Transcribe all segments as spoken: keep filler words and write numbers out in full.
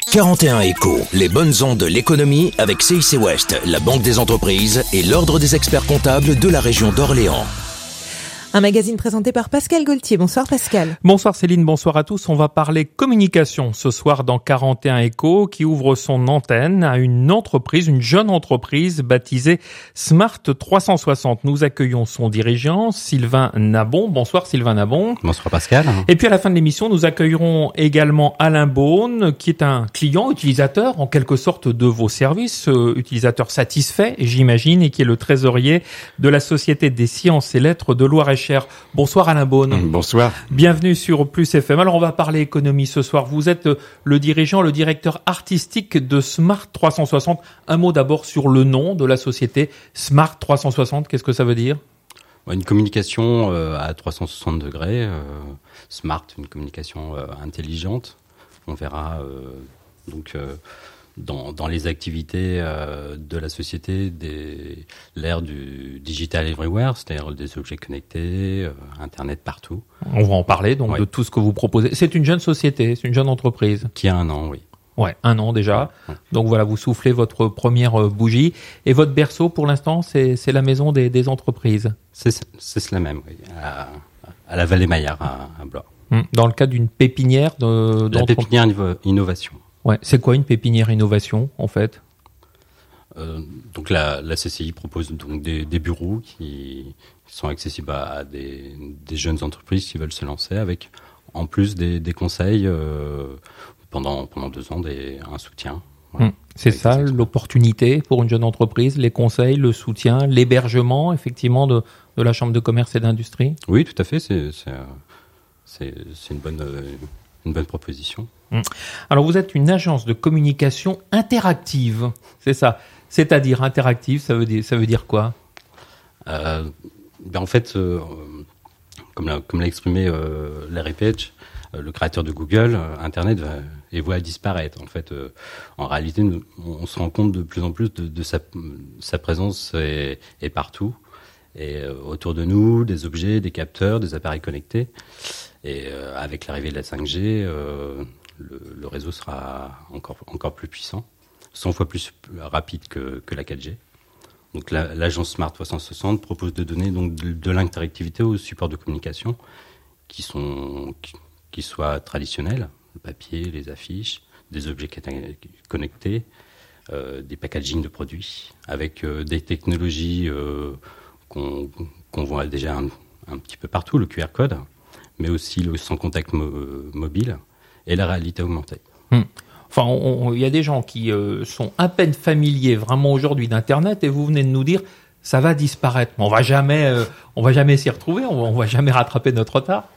quarante et un Éco, les bonnes ondes de l'économie avec C I C West, la banque des entreprises et l'ordre des experts comptables de la région d'Orléans. Un magazine présenté par Pascal Gaultier. Bonsoir Pascal. Bonsoir Céline, bonsoir à tous. On va parler communication ce soir dans quarante et un Éco qui ouvre son antenne à une entreprise, une jeune entreprise baptisée Smart trois cent soixante. Nous accueillons son dirigeant Sylvain Nabon. Bonsoir Sylvain Nabon. Bonsoir Pascal. Et puis à la fin de l'émission, nous accueillerons également Alain Beaune qui est un client, utilisateur en quelque sorte de vos services, euh, utilisateur satisfait j'imagine et qui est le trésorier de la Société des sciences et lettres de Loir-et-Cher. Bonsoir Alain Beaune. Bonsoir. Bienvenue sur Plus F M. Alors on va parler économie ce soir. Vous êtes le dirigeant, le directeur artistique de Smart trois cent soixante. Un mot d'abord sur le nom de la société Smart trois cent soixante. Qu'est-ce que ça veut dire ? Une communication à trois cent soixante degrés. Euh, smart, une communication euh, intelligente. On verra euh, donc euh, dans, dans les activités euh, de la société des, l'ère du digital everywhere, c'est-à-dire des objets connectés, euh, Internet partout. On va en parler donc oui. De tout ce que vous proposez. C'est une jeune société, c'est une jeune entreprise. Qui a un an, oui. Ouais, un an déjà. Ouais. Donc voilà, vous soufflez votre première bougie. Et votre berceau, pour l'instant, c'est, c'est la maison des, des entreprises. C'est, c'est cela même, oui. À, à la Vallée-Maillard, à, à Blois. Dans le cadre d'une pépinière de, La pépinière innovation. Ouais. C'est quoi une pépinière innovation, en fait ? euh, Donc la, la C C I propose donc des, des bureaux qui sont accessibles à, à des, des jeunes entreprises qui veulent se lancer avec, en plus des, des conseils euh, pendant, pendant deux ans, des, un soutien. Voilà. Hum, c'est avec ça l'opportunité pour une jeune entreprise, les conseils, le soutien, l'hébergement effectivement de, de la Chambre de commerce et d'industrie. Oui, tout à fait. C'est, c'est, c'est, c'est une bonne, une bonne proposition. Alors vous êtes une agence de communication interactive, c'est ça. C'est-à-dire interactive, ça veut dire, ça veut dire quoi ? euh, ben En fait, euh, comme, l'a, comme l'a exprimé euh, Larry Page, euh, le créateur de Google, euh, Internet va, est voué à disparaître. En fait, euh, en réalité, nous, on se rend compte de plus en plus de, de sa, sa présence est, est partout. Et euh, autour de nous, des objets, des capteurs, des appareils connectés. Et euh, avec l'arrivée de la cinq G, euh, le, le réseau sera encore, encore plus puissant, cent fois plus rapide que, que la quatre G. Donc la, l'agence Smart trois cent soixante propose de donner donc de, de l'interactivité aux supports de communication qui, sont, qui, qui soient traditionnels, le papier, les affiches, des objets connectés, euh, des packagings de produits, avec euh, des technologies euh, qu'on, qu'on voit déjà un, un petit peu partout, le Q R code, mais aussi le sans contact mo- mobile et la réalité augmentée. Hum. Enfin, il y a des gens qui euh, sont à peine familiers vraiment aujourd'hui d'Internet et vous venez de nous dire ça va disparaître. On va jamais, euh, on va jamais s'y retrouver, on va, on va jamais rattraper notre retard.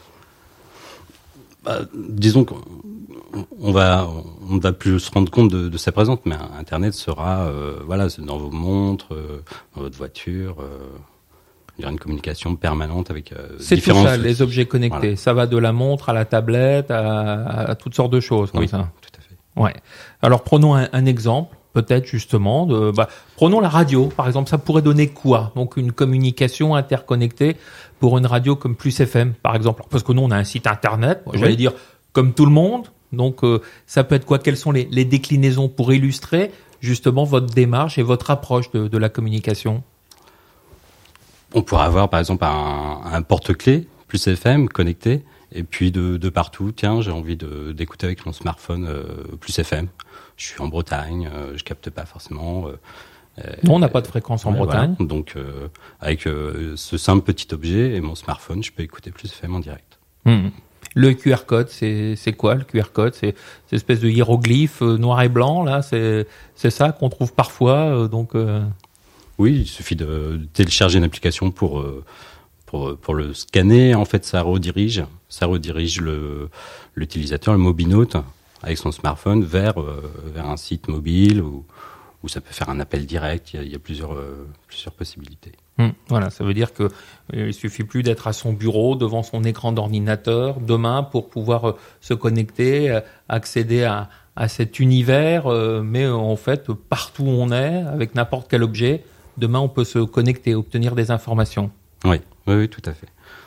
Bah, disons qu'on on va, on va plus se rendre compte de, de sa présence, mais Internet sera, euh, voilà, dans vos montres, euh, dans votre voiture. Euh, Il y aura une communication permanente avec euh, c'est différents... tout ça, les objets connectés. Voilà. Ça va de la montre à la tablette, à, à toutes sortes de choses. Oui, oui, ça. Tout à fait. Ouais. Alors prenons un, un exemple, peut-être justement. De, bah, prenons la radio, par exemple. Ça pourrait donner quoi ? Donc une communication interconnectée pour une radio comme Plus F M, par exemple. Parce que nous, on a un site internet. Moi, j'allais oui. dire comme tout le monde. Donc euh, ça peut être quoi ? Quelles sont les, les déclinaisons pour illustrer justement votre démarche et votre approche de, de la communication ? On pourrait avoir par exemple un, un porte-clés Plus F M connecté et puis de, de partout, tiens, j'ai envie de, d'écouter avec mon smartphone euh, Plus F M. Je suis en Bretagne, euh, je capte pas forcément. Euh, non, on n'a pas de fréquence en ouais, Bretagne. Voilà. Donc euh, avec euh, ce simple petit objet et mon smartphone, je peux écouter Plus F M en direct. Mmh. Le Q R code, c'est, c'est quoi le Q R code ? C'est cette espèce de hiéroglyphe euh, noir et blanc, là, c'est, c'est ça qu'on trouve parfois, euh, donc... Euh... Oui, il suffit de télécharger une application pour, pour, pour le scanner. En fait, ça redirige, ça redirige le, l'utilisateur, le mobinote, avec son smartphone vers, vers un site mobile où, où ça peut faire un appel direct. Il y a, il y a plusieurs, plusieurs possibilités. Hum, voilà, ça veut dire que euh, il suffit plus d'être à son bureau, devant son écran d'ordinateur, demain, pour pouvoir euh, se connecter, euh, accéder à, à cet univers, euh, mais euh, en fait, partout où on est, avec n'importe quel objet, demain, on peut se connecter, obtenir des informations. Oui, oui, oui, tout à fait.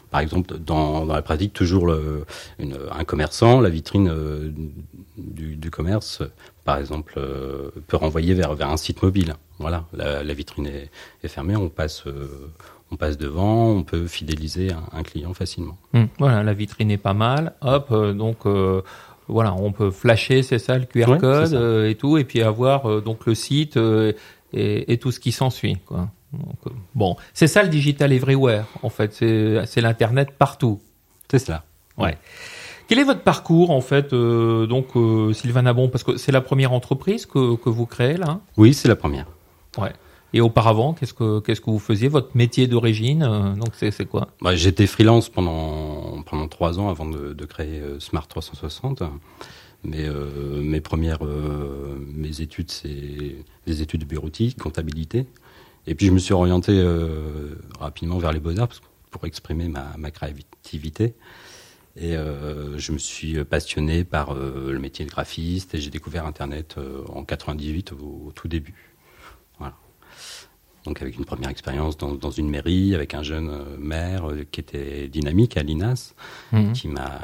par exemple, dans, dans la pratique, toujours le, une, un commerçant, la vitrine euh, du, du commerce, par exemple, euh, peut renvoyer vers, vers un site mobile. Voilà, la, la vitrine est, est fermée, on passe, euh, on passe devant, on peut fidéliser un, un client facilement. Mmh, voilà, la vitrine est pas mal. Hop, euh, donc euh, voilà, on peut flasher, c'est ça, le Q R ouais, code euh, et tout, et puis avoir euh, donc le site euh, et, et tout ce qui s'ensuit, quoi. Donc, euh, bon, c'est ça le digital everywhere, en fait, c'est, c'est l'internet partout. C'est cela. Ouais. Quel est votre parcours, en fait, euh, donc euh, Sylvain Nabon, parce que c'est la première entreprise que que vous créez là. Oui, c'est la première. Ouais. Et auparavant, qu'est-ce que qu'est-ce que vous faisiez, votre métier d'origine, euh, donc c'est c'est quoi? Bah, j'étais freelance pendant pendant trois ans avant de, de créer euh, Smart trois cent soixante. Mais euh, mes premières euh, mes études, c'est des études de bureautique, comptabilité. Et puis je me suis orienté euh, rapidement vers les beaux-arts pour exprimer ma, ma créativité. Et euh, je me suis passionné par euh, le métier de graphiste et j'ai découvert Internet euh, en quatre-vingt-dix-huit au, au tout début. Voilà. Donc avec une première expérience dans, dans une mairie avec un jeune euh, maire euh, qui était dynamique à l'I N A S, mmh. qui m'a.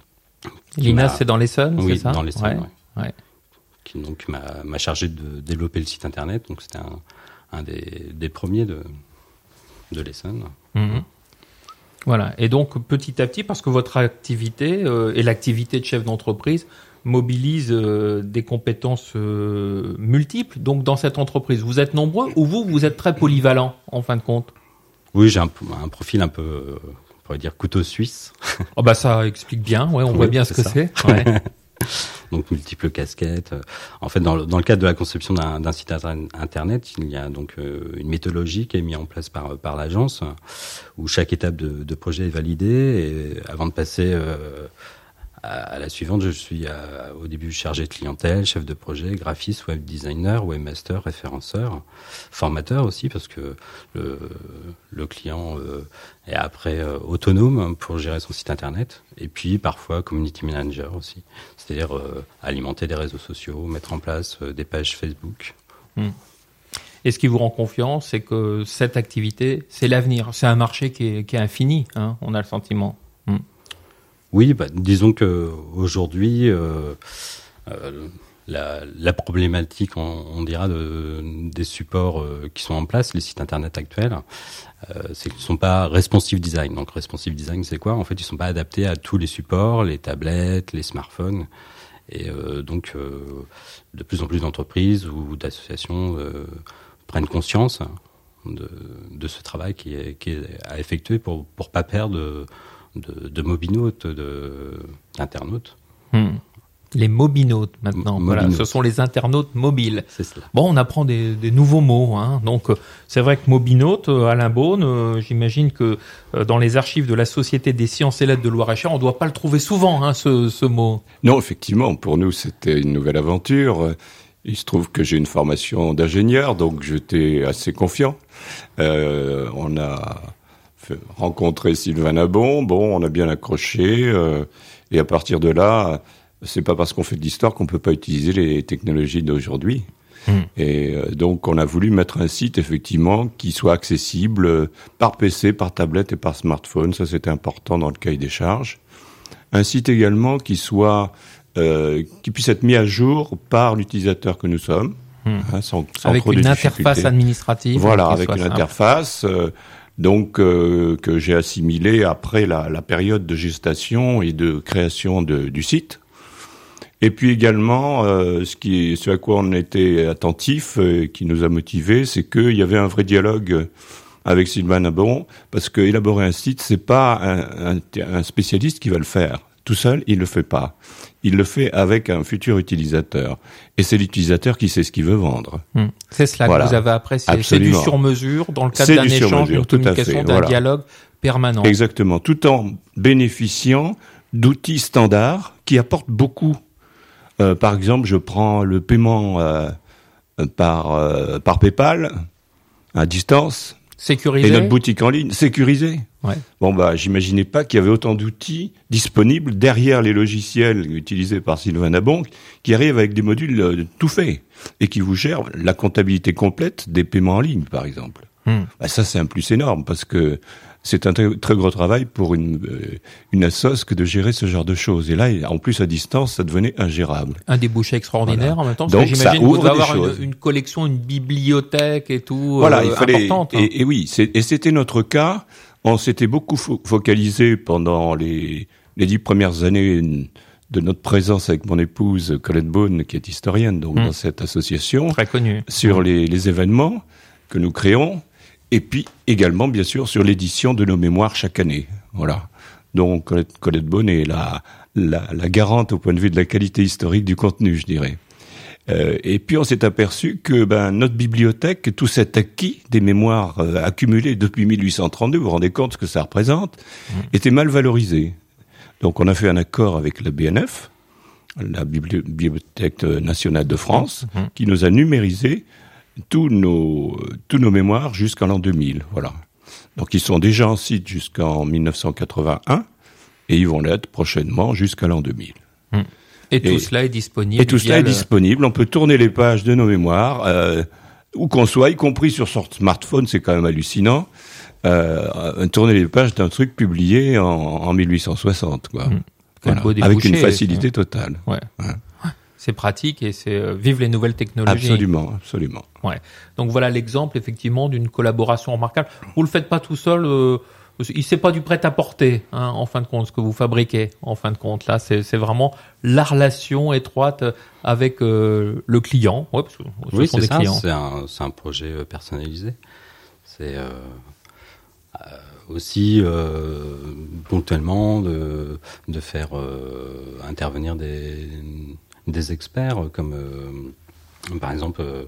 L'I N A S, c'est dans l'Essonne, oui, c'est ça? Dans l'Essonne, ouais. ouais. Ouais. Qui donc m'a, m'a chargé de développer le site Internet. Donc c'était un un des, des premiers de, de l'Essonne. Mmh. Voilà. Et donc, petit à petit, parce que votre activité euh, et l'activité de chef d'entreprise mobilise euh, des compétences euh, multiples. Donc, dans cette entreprise, vous êtes nombreux ou vous, vous êtes très polyvalent, en fin de compte? Oui, j'ai un, un profil un peu, euh, on pourrait dire, couteau suisse. Oh bah ça explique bien, ouais, on oui, voit bien ce que ça. c'est. Ouais. Donc multiples casquettes. En fait, dans le, dans le cadre de la conception d'un, d'un site internet, il y a donc euh, une méthodologie qui est mise en place par par l'agence, où chaque étape de, de projet est validée. Et avant de passer euh, à, à la suivante, je suis à, au début chargé de clientèle, chef de projet, graphiste, web designer, webmaster, référenceur, formateur aussi, parce que le, le client euh, est après euh, autonome pour gérer son site internet. Et puis parfois community manager aussi, c'est-à-dire euh, alimenter les réseaux sociaux, mettre en place euh, des pages Facebook. Mmh. Et ce qui vous rend confiance, c'est que cette activité, c'est l'avenir. C'est un marché qui est, qui est infini, hein, on a le sentiment. Mmh. Oui, bah, disons que aujourd'hui, euh, euh, la, la problématique, on, on dira, de, des supports euh, qui sont en place, les sites internet actuels, euh, c'est qu'ils ne sont pas responsive design. Donc responsive design, c'est quoi? En fait, ils ne sont pas adaptés à tous les supports, les tablettes, les smartphones. Et euh, donc, euh, de plus en plus d'entreprises ou d'associations euh, prennent conscience de, de ce travail qui est, qui est à effectuer pour pour pas perdre de, de, de mobinautes, de, d'internautes. Mmh. Les mobinautes maintenant, M- voilà, ce sont les internautes mobiles. C'est cela. Bon, on apprend des, des nouveaux mots, hein. Donc c'est vrai que mobinaute, Alain Beaune, euh, j'imagine que euh, dans les archives de la Société des sciences et lettres de Loir-et-Cher, on doit pas le trouver souvent, hein, ce, ce mot. Non, effectivement, pour nous c'était une nouvelle aventure. Il se trouve que j'ai une formation d'ingénieur, donc j'étais assez confiant. Euh, on a fait rencontré Sylvain Nabon, bon, on a bien accroché, euh, et à partir de là, c'est pas parce qu'on fait de l'histoire qu'on peut pas utiliser les technologies d'aujourd'hui. Mmh. Et euh, donc, on a voulu mettre un site, effectivement, qui soit accessible euh, par P C, par tablette et par smartphone. Ça, c'était important dans le cahier des charges. Un site également qui soit, euh, qui puisse être mis à jour par l'utilisateur que nous sommes, mmh. hein, sans, sans avec trop une de interface administrative. Voilà, avec une simple. interface. Euh, donc euh, que j'ai assimilé après la, la période de gestation et de création de, du site. Et puis également, euh, ce qui, ce à quoi on était attentif, et qui nous a motivés, c'est qu'il y avait un vrai dialogue avec Sylvain Nabon, parce que élaborer un site, c'est pas un, un, un spécialiste qui va le faire. Tout seul, il le fait pas. Il le fait avec un futur utilisateur. Et c'est l'utilisateur qui sait ce qu'il veut vendre. Mmh. C'est cela voilà. que vous avez apprécié. Absolument. C'est du sur-mesure dans le cadre c'est d'un échange, d'une communication, d'un voilà. dialogue permanent. Exactement. Tout en bénéficiant d'outils standards qui apportent beaucoup. Euh, par exemple, je prends le paiement euh, par, euh, par PayPal, à distance. Sécurisé. Et notre boutique en ligne, sécurisée. Ouais. Bon, bah, j'imaginais pas qu'il y avait autant d'outils disponibles derrière les logiciels utilisés par Sylvain Nabon, qui arrivent avec des modules euh, tout faits et qui vous gèrent la comptabilité complète des paiements en ligne, par exemple. Mmh. Bah, ça, c'est un plus énorme parce que c'est un très, très gros travail pour une, euh, une assoce que de gérer ce genre de choses. Et là, en plus, à distance, ça devenait ingérable. Un débouché extraordinaire voilà. en même temps. Donc, parce que j'imagine ça ouvre que vous devez des avoir choses. une, une collection, une bibliothèque et tout voilà, euh, il fallait, importante. Hein. Et, et oui, c'est, et c'était notre cas. On s'était beaucoup fo- focalisé pendant les, les dix premières années de notre présence avec mon épouse Colette Beaune, qui est historienne donc mmh. dans cette association. Très connue. Sur mmh. les, les événements que nous créons. Et puis également, bien sûr, sur l'édition de nos mémoires chaque année. Voilà. Donc Colette, Colette Beaune est la, la, la garante au point de vue de la qualité historique du contenu, je dirais. Euh, et puis on s'est aperçu que ben, notre bibliothèque, tout cet acquis des mémoires euh, accumulées depuis mille huit cent trente-deux, vous vous rendez compte ce que ça représente, mmh. était mal valorisé. Donc on a fait un accord avec la B N F, la Bibli- Bibliothèque nationale de France, mmh. qui nous a numérisé tous nos tous nos mémoires jusqu'en l'an deux mille, voilà. Donc ils sont déjà en site jusqu'en mille neuf cent quatre-vingt-un et ils vont l'être prochainement jusqu'à l'an deux mille. Mmh. Et, et tout cela est disponible. Et tout cela le... est disponible. On peut tourner les pages de nos mémoires euh, où qu'on soit, y compris sur son smartphone, c'est quand même hallucinant. Euh, tourner les pages d'un truc publié en, en mille huit cent soixante, quoi. Mmh. Voilà. Avec une facilité et... totale. Ouais. ouais. C'est pratique et c'est euh, vive les nouvelles technologies. Absolument, absolument. Ouais. Donc voilà l'exemple effectivement d'une collaboration remarquable. Vous le faites pas tout seul. Euh, c'est pas du prêt-à-porter, hein, en fin de compte, ce que vous fabriquez. En fin de compte, là, c'est, c'est vraiment la relation étroite avec euh, le client. Ouais, parce que ce oui, sont c'est des ça. clients. C'est un, c'est un projet personnalisé. C'est euh, euh, aussi euh, ponctuellement de de faire euh, intervenir des des experts comme euh, par exemple euh,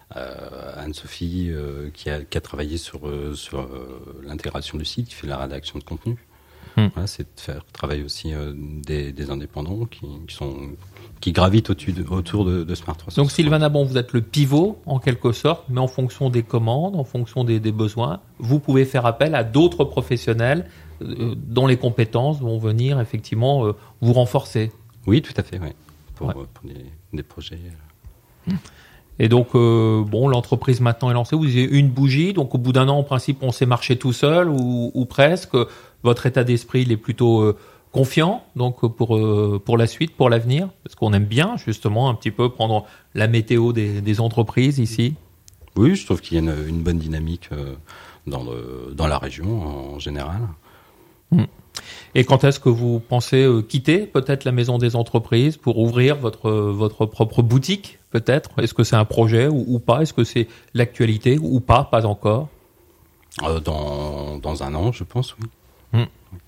Anne-Sophie euh, qui, a, qui a travaillé sur euh, sur euh, l'intégration du site, qui fait la rédaction de contenu. Mmh. Voilà, c'est de faire travailler aussi euh, des, des indépendants qui, qui sont qui gravitent au-dessus de, autour de, de Smart trois cent soixante. Donc Sylvain Nabon, vous êtes le pivot en quelque sorte, mais en fonction des commandes, en fonction des, des besoins, vous pouvez faire appel à d'autres professionnels euh, dont les compétences vont venir effectivement euh, vous renforcer. Oui, tout à fait, oui. Pour, ouais. pour des, des projets. Mmh. Et donc, euh, bon, l'entreprise maintenant est lancée. Vous avez une bougie, donc au bout d'un an, en principe, on sait marcher tout seul ou, ou presque. Votre état d'esprit, il est plutôt euh, confiant, donc pour euh, pour la suite, pour l'avenir, parce qu'on aime bien justement un petit peu prendre la météo des, des entreprises ici. Oui, je trouve qu'il y a une, une bonne dynamique euh, dans le dans la région en général. Mmh. Et quand est-ce que vous pensez euh, quitter peut-être la maison des entreprises pour ouvrir votre euh, votre propre boutique peut-être? Est-ce que c'est un projet ou, ou pas? Est-ce que c'est l'actualité ou pas? Pas encore. Euh, dans dans un an, je pense, oui. Mmh.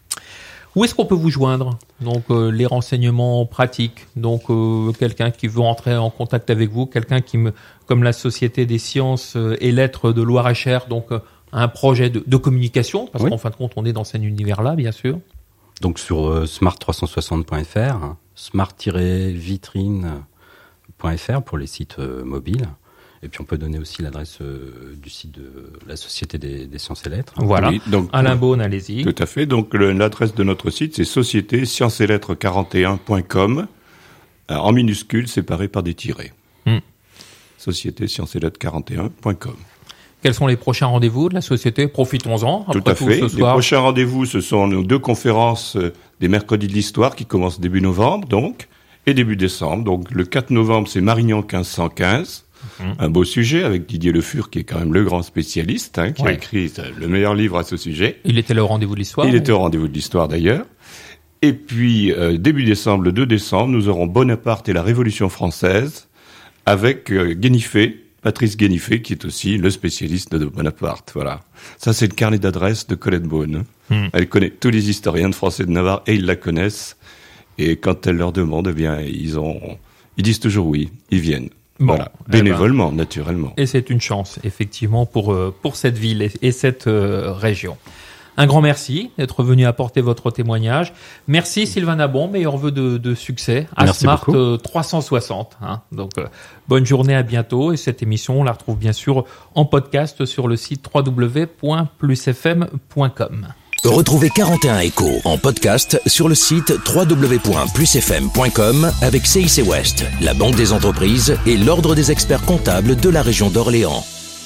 Où est-ce qu'on peut vous joindre? Donc euh, les renseignements pratiques. Donc euh, quelqu'un qui veut entrer en contact avec vous, quelqu'un qui me comme la Société des sciences et lettres de Loir-et-Cher, donc euh, un projet de, de communication, parce oui. qu'en fin de compte, on est dans cet univers-là, bien sûr. Donc sur euh, smart trois cent soixante point f r, hein, smart vitrine point f r pour les sites euh, mobiles. Et puis on peut donner aussi l'adresse euh, du site de la Société des, des sciences et lettres. Voilà, oui, donc, Alain Beaune, allez-y. Tout à fait, donc le, l'adresse de notre site, c'est société sciences et lettres quarante et un point com, euh, en minuscules, séparé par des tirets. Hmm. société sciences et lettres quarante et un point com. Quels sont les prochains rendez-vous de la société? Profitons-en. Tout à fait. Les prochains rendez-vous, ce sont nos deux conférences des mercredis de l'histoire qui commencent début novembre, donc, et début décembre. Donc, le quatre novembre, c'est Marignan quinze cent quinze. Mmh. Un beau sujet avec Didier Le Fur, qui est quand même le grand spécialiste, hein, qui ouais. a écrit le meilleur livre à ce sujet. Il était là au rendez-vous de l'histoire. Il ou... était au rendez-vous de l'histoire, d'ailleurs. Et puis, euh, début décembre, le deux décembre, nous aurons Bonaparte et la Révolution française avec euh, Guénifé, Patrice Guénifé, qui est aussi le spécialiste de Bonaparte. Voilà. Ça, c'est le carnet d'adresse de Colette Beaune. Mmh. Elle connaît tous les historiens de français de Navarre et ils la connaissent. Et quand elle leur demande, eh bien, ils ont, ils disent toujours oui. Ils viennent. Bon, voilà. Bénévolement, eh ben, naturellement. Et c'est une chance, effectivement, pour, pour cette ville et, et cette euh, région. Un grand merci d'être venu apporter votre témoignage. Merci Sylvain Nabon, meilleurs vœux de, de succès à merci Smart beaucoup. trois cent soixante. Hein. Donc euh, bonne journée, à bientôt. Et cette émission, on la retrouve bien sûr en podcast sur le site w w w point plus f m point com. Retrouvez quarante et un Échos en podcast sur le site w w w point plus f m point com avec C I C West, la Banque des entreprises et l'Ordre des experts comptables de la région d'Orléans.